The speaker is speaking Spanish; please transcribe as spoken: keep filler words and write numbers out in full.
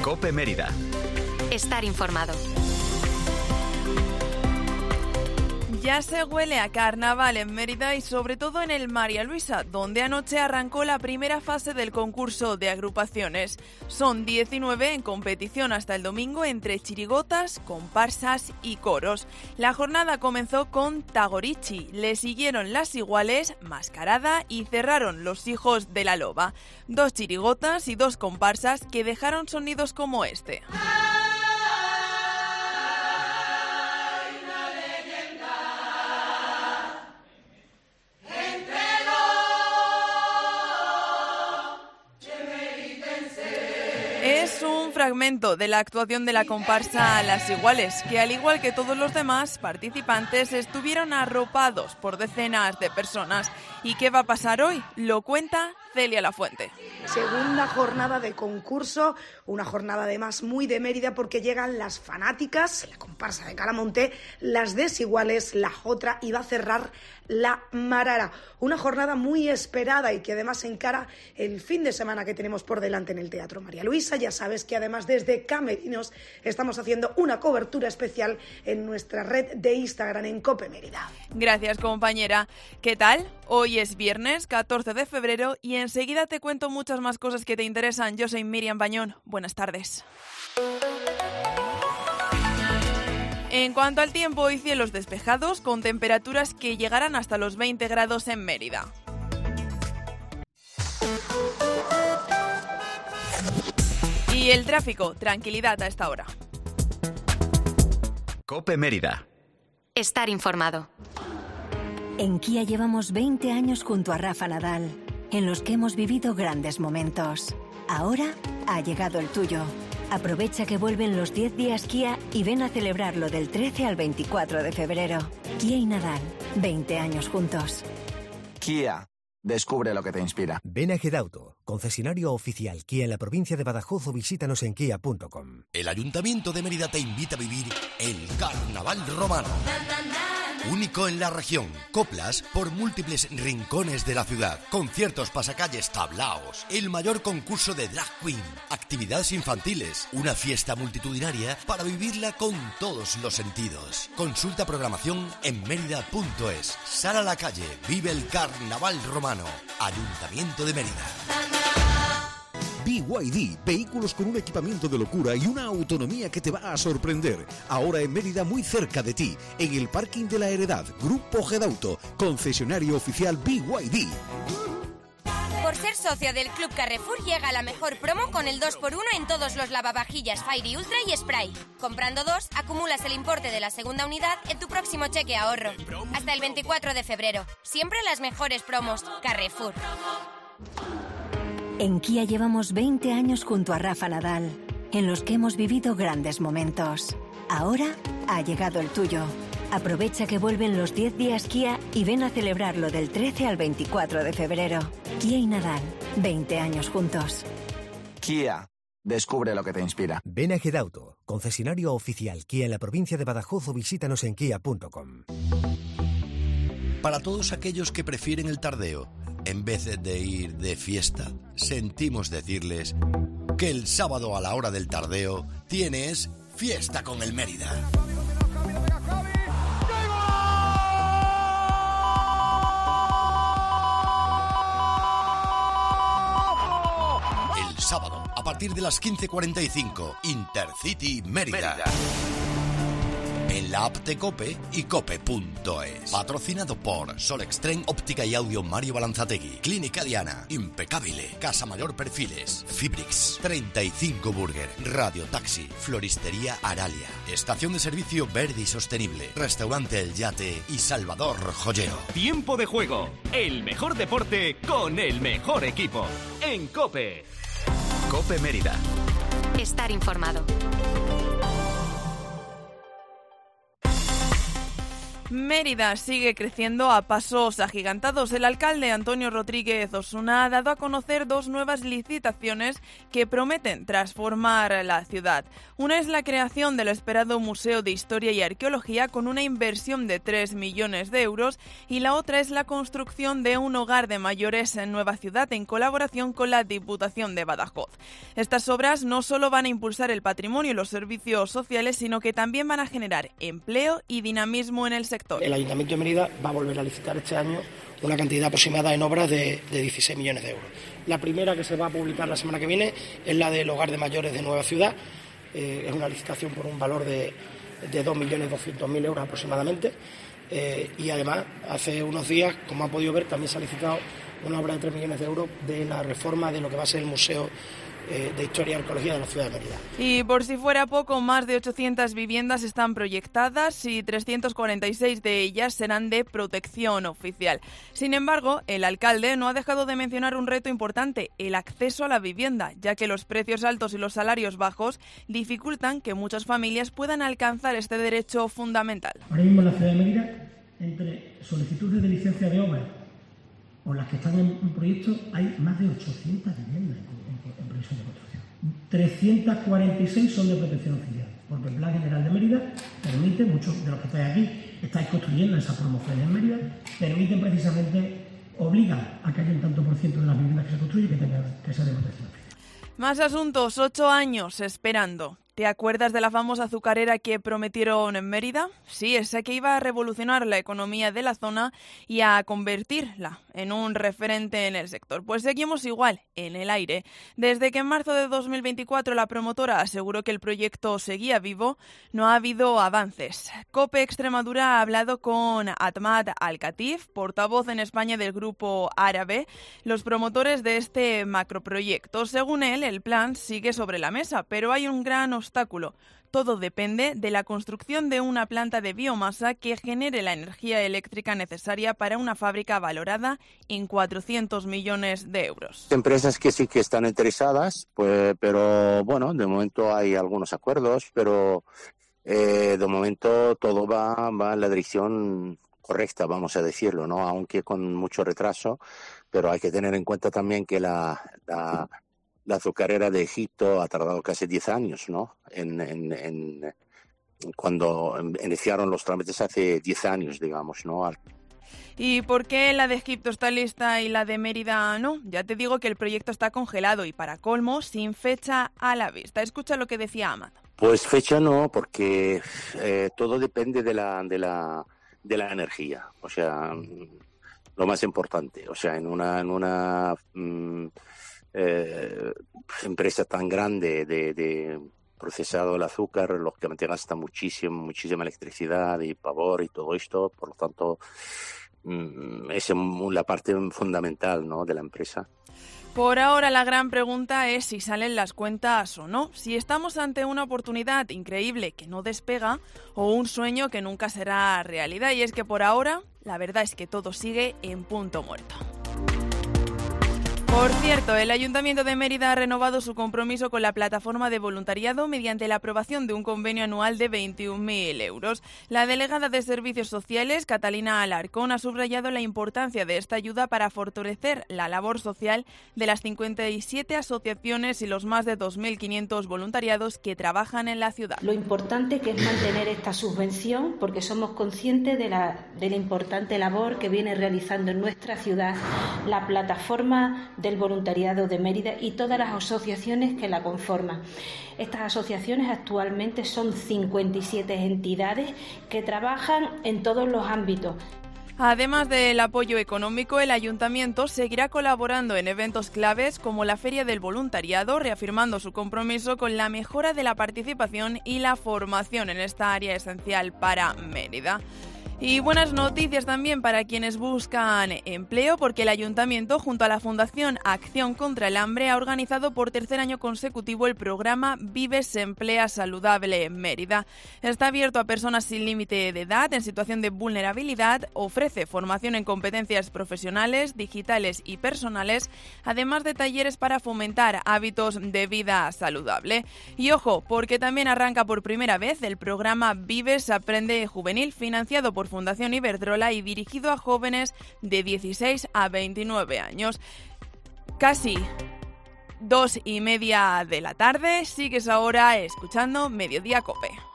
COPE Mérida. Estar informado. Ya se huele a carnaval en Mérida y sobre todo en el María Luisa, donde anoche arrancó la primera fase del concurso de agrupaciones. Son diecinueve en competición hasta el domingo entre chirigotas, comparsas y coros. La jornada comenzó con Tagorichi, le siguieron Las Iguales, Mascarada y cerraron Los Hijos de la Loba. Dos chirigotas y dos comparsas que dejaron sonidos como este. Es un fragmento de la actuación de la comparsa Las Iguales, que al igual que todos los demás participantes estuvieron arropados por decenas de personas. ¿Y qué va a pasar hoy? Lo cuenta Celia Lafuente. Segunda jornada de concurso, una jornada además muy de Mérida porque llegan las fanáticas, la comparsa de Caramonte, las Desiguales, la Jotra y va a cerrar la Marara. Una jornada muy esperada y que además encara el fin de semana que tenemos por delante en el Teatro María Luisa. Ya sabes que además desde Camerinos estamos haciendo una cobertura especial en nuestra red de Instagram en COPE Mérida. Gracias, compañera. ¿Qué tal? Hoy es viernes catorce de febrero y enseguida te cuento muchas más cosas que te interesan. Yo soy Miriam Bañón. Buenas tardes. En cuanto al tiempo, hoy cielos despejados con temperaturas que llegarán hasta los veinte grados en Mérida. Y el tráfico, tranquilidad a esta hora. COPE Mérida. Estar informado. En Kia llevamos veinte años junto a Rafa Nadal, en los que hemos vivido grandes momentos. Ahora ha llegado el tuyo. Aprovecha que vuelven los diez días Kia y ven a celebrarlo del trece al veinticuatro de febrero. Kia y Nadal, veinte años juntos. Kia, descubre lo que te inspira. Ven a Gedauto, concesionario oficial Kia en la provincia de Badajoz o visítanos en kia punto com. El Ayuntamiento de Mérida te invita a vivir el Carnaval Romano. Único en la región, coplas por múltiples rincones de la ciudad, conciertos, pasacalles, tablaos, el mayor concurso de drag queen, actividades infantiles, una fiesta multitudinaria para vivirla con todos los sentidos. Consulta programación en mérida punto es. Sal a la calle, vive el Carnaval Romano. Ayuntamiento de Mérida. B Y D, vehículos con un equipamiento de locura y una autonomía que te va a sorprender. Ahora en Mérida, muy cerca de ti, en el parking de la Heredad, Grupo Gedauto, concesionario oficial B Y D. Por ser socio del Club Carrefour llega la mejor promo con el dos por uno en todos los lavavajillas Fairy Ultra y Spray. Comprando dos, acumulas el importe de la segunda unidad en tu próximo cheque ahorro. Hasta el veinticuatro de febrero. Siempre las mejores promos. Carrefour. En Kia llevamos veinte años junto a Rafa Nadal, en los que hemos vivido grandes momentos. Ahora ha llegado el tuyo. Aprovecha que vuelven los diez días Kia y ven a celebrarlo del trece al veinticuatro de febrero. Kia y Nadal, veinte años juntos. Kia, descubre lo que te inspira. Ven a Gedauto, concesionario oficial Kia en la provincia de Badajoz o visítanos en kia punto com. Para todos aquellos que prefieren el tardeo, en vez de ir de fiesta, sentimos decirles que el sábado a la hora del tardeo tienes fiesta con el Mérida. El sábado, a partir de las quince cuarenta y cinco, Intercity Mérida. Mérida. En la app de COPE y cope punto es. Patrocinado por Solextren Óptica y Audio Mario Balanzategui, Clínica Diana, Impecabile, Casa Mayor Perfiles, Fibrix, treinta y cinco Burger, Radio Taxi, Floristería Aralia, Estación de Servicio Verde y Sostenible, Restaurante El Yate y Salvador Joyero. Tiempo de juego, el mejor deporte con el mejor equipo. En COPE. COPE Mérida. Estar informado. Mérida sigue creciendo a pasos agigantados. El alcalde Antonio Rodríguez Osuna ha dado a conocer dos nuevas licitaciones que prometen transformar la ciudad. Una es la creación del esperado Museo de Historia y Arqueología con una inversión de tres millones de euros y la otra es la construcción de un hogar de mayores en Nueva Ciudad en colaboración con la Diputación de Badajoz. Estas obras no solo van a impulsar el patrimonio y los servicios sociales, sino que también van a generar empleo y dinamismo en el sector. El Ayuntamiento de Mérida va a volver a licitar este año una cantidad aproximada en obras de, de dieciséis millones de euros. La primera, que se va a publicar la semana que viene, es la del Hogar de Mayores de Nueva Ciudad. Eh, es una licitación por un valor de, de dos millones doscientos mil euros aproximadamente. Eh, y además, hace unos días, como han podido ver, también se ha licitado una obra de tres millones de euros de la reforma de lo que va a ser el Museo de Historia y Arqueología de la ciudad de Mérida. Y por si fuera poco, más de ochocientas viviendas están proyectadas y trescientas cuarenta y seis de ellas serán de protección oficial. Sin embargo, el alcalde no ha dejado de mencionar un reto importante, el acceso a la vivienda, ya que los precios altos y los salarios bajos dificultan que muchas familias puedan alcanzar este derecho fundamental. Ahora mismo en la ciudad de Mérida, entre solicitudes de licencia de obra o las que están en proyecto, hay más de ochocientas viviendas en proyectos de construcción. trescientas cuarenta y seis son de protección oficial, porque el Plan General de Mérida permite, muchos de los que estáis aquí estáis construyendo esas promociones en Mérida, permiten precisamente, obligan a que haya un tanto por ciento de las viviendas que se construyen que tengan que ser de protección oficial. Más asuntos, ocho años esperando. ¿Te acuerdas de la famosa azucarera que prometieron en Mérida? Sí, esa que iba a revolucionar la economía de la zona y a convertirla en un referente en el sector. Pues seguimos igual, en el aire. Desde que en marzo de dos mil veinticuatro la promotora aseguró que el proyecto seguía vivo, no ha habido avances. COPE Extremadura ha hablado con Ahmad Al-Khatif, portavoz en España del grupo árabe, los promotores de este macroproyecto. Según él, el plan sigue sobre la mesa, pero hay un gran obstáculo. Todo depende de la construcción de una planta de biomasa que genere la energía eléctrica necesaria para una fábrica valorada en cuatrocientos millones de euros. Empresas que sí que están interesadas, pues, pero bueno, de momento hay algunos acuerdos, pero eh, de momento todo va, va en la dirección correcta, vamos a decirlo, ¿no? Aunque con mucho retraso, pero hay que tener en cuenta también que la... la La azucarera de Egipto ha tardado casi diez años, ¿no? En, en, en, cuando iniciaron los trámites hace diez años, digamos, ¿no? ¿Y por qué la de Egipto está lista y la de Mérida no? Ya te digo que el proyecto está congelado y, para colmo, sin fecha a la vista. Escucha lo que decía Ahmad. Pues fecha no, porque eh, todo depende de la, de la, de la energía. O sea, lo más importante. O sea, en una... En una mmm, Eh, empresa tan grande de, de procesado el azúcar, lógicamente gasta muchísimo, muchísima electricidad y pavor y todo esto, por lo tanto mm, es la parte fundamental, ¿no?, de la empresa. Por ahora la gran pregunta es si salen las cuentas o no, si estamos ante una oportunidad increíble que no despega o un sueño que nunca será realidad, y es que por ahora la verdad es que todo sigue en punto muerto. Por cierto, el Ayuntamiento de Mérida ha renovado su compromiso con la plataforma de voluntariado mediante la aprobación de un convenio anual de veintiún mil euros. La delegada de Servicios Sociales, Catalina Alarcón, ha subrayado la importancia de esta ayuda para fortalecer la labor social de las cincuenta y siete asociaciones y los más de dos mil quinientos voluntariados que trabajan en la ciudad. Lo importante que es mantener esta subvención, porque somos conscientes de la, de la importante labor que viene realizando en nuestra ciudad la plataforma del voluntariado de Mérida y todas las asociaciones que la conforman. Estas asociaciones actualmente son cincuenta y siete entidades que trabajan en todos los ámbitos. Además del apoyo económico, el Ayuntamiento seguirá colaborando en eventos claves como la Feria del Voluntariado, reafirmando su compromiso con la mejora de la participación y la formación en esta área esencial para Mérida. Y buenas noticias también para quienes buscan empleo, porque el Ayuntamiento, junto a la Fundación Acción contra el Hambre, ha organizado por tercer año consecutivo el programa Vives Emplea Saludable en Mérida. Está abierto a personas sin límite de edad, en situación de vulnerabilidad, ofrece formación en competencias profesionales, digitales y personales, además de talleres para fomentar hábitos de vida saludable. Y ojo, porque también arranca por primera vez el programa Vives Aprende Juvenil, financiado por Fundación Iberdrola y dirigido a jóvenes de dieciséis a veintinueve años. Casi dos y media de la tarde, sigues ahora escuchando Mediodía COPE.